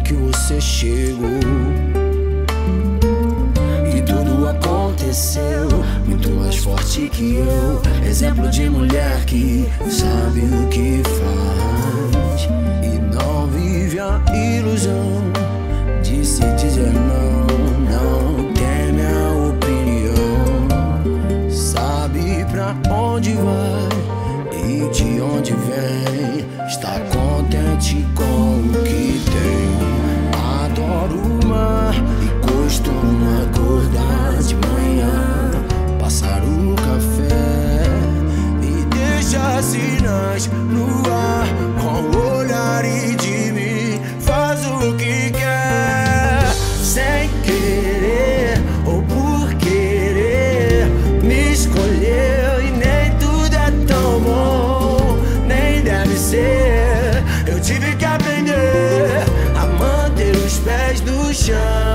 que você chegou. E tudo aconteceu muito mais forte que eu. Exemplo de mulher que sabe o que faz e não vive a ilusão de se dizer não. Não teme a opinião, sabe pra onde vai e de onde vem. Está contente com o que tem. Adoro o mar e costumo acordar de manhã, passar o café e deixar sinais no ar. Com o olhar e de mim faz o que quer, sem querer ou por querer. Me escolheu e nem tudo é tão bom, nem deve ser. Eu tive que aprender a manter os pés no chão.